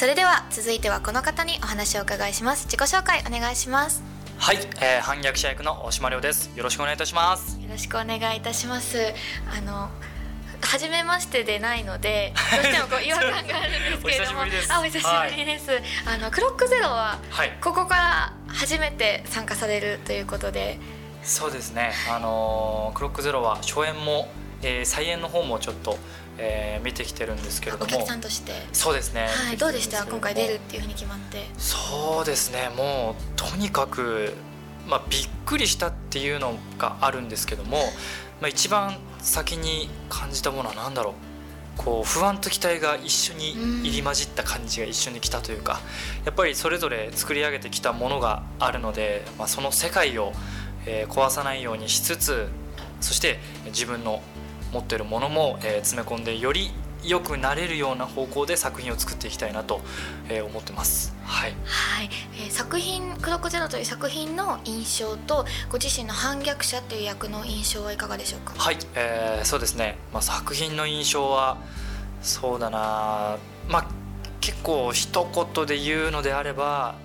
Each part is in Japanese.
それでは続いてはこの方にお話をお伺いします。自己紹介お願いします。 はい、反逆者役の大島亮です。よろしくお願いいたします。 よろしくお願いいたします。初めましてでないのでどうしても違和感があるんですけれどもお久しぶりです。クロックゼロはここから初めて参加されるということで。 そうですね、クロックゼロは初演も、再演の方もちょっと、見てきてるんですけれども、 お客さんとして。 そうですね、 はい、どうでした今回出るっていうふうに決まって。 そうですね、もうとにかく、びっくりしたっていうのがあるんですけども、一番先に感じたものは何だろう、こう不安と期待が一緒に入り混じった感じが一緒に来たというか、やっぱりそれぞれ作り上げてきたものがあるので、その世界を壊さないようにしつつ、そして自分の持っているものも詰め込んでより良くなれるような方向で作品を作っていきたいなと思ってます。はい、 はい。作品クロックゼロという作品の印象とご自身の反逆者という役の印象はいかがでしょうか。 はい、そうですね、作品の印象はそうだな、結構一言で言うのであれば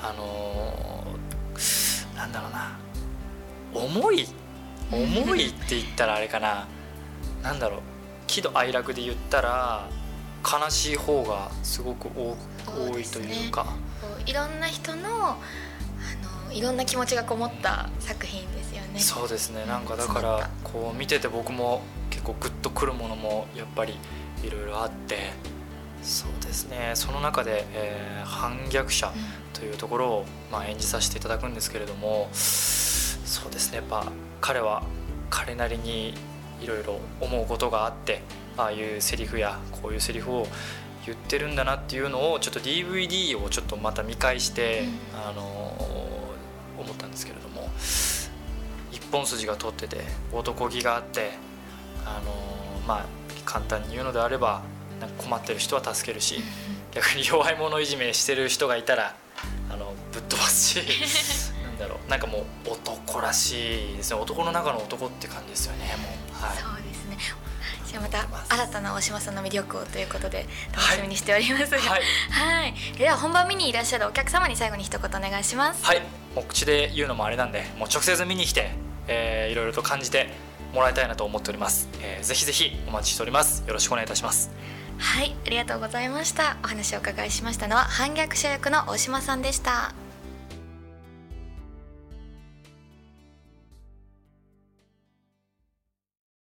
なんだろうな、重いって言ったらあれかな、なんだろう、喜怒哀楽で言ったら悲しい方がすごく多いというか、 いろんな人のいろんな気持ちがこもった作品ですよね。 そうですね、なんかだからこう見てて僕も結構グッとくるものもやっぱりいろいろあって、そうですね、その中で、反逆者というところを、演じさせていただくんですけれども、そうですね、やっぱ彼は彼なりにいろいろ思うことがあって、ああいうセリフやこういうセリフを言ってるんだなっていうのをちょっと DVD をちょっとまた見返して、思ったんですけれども、一本筋が通ってて男気があって、簡単に言うのであればなんか困ってる人は助けるし、逆に弱い者いじめしてる人がいたらぶっ飛ばすしなんだろう、なんかもう男らしいですね、男の中の男って感じですよね、もう。はい、 そうですね。じゃあまた新たな大島さんの魅力をということで楽しみにしておりますが、はい、はい、では本番見にいらっしゃるお客様に最後に一言お願いします。 はい、もう口で言うのもあれなんで、もう直接見に来て、いろいろと感じてもらいたいなと思っております。ぜひぜひお待ちしております。よろしくお願いいたします。 はい、ありがとうございました。お話をお伺いしましたのは反逆者役の大島さんでした。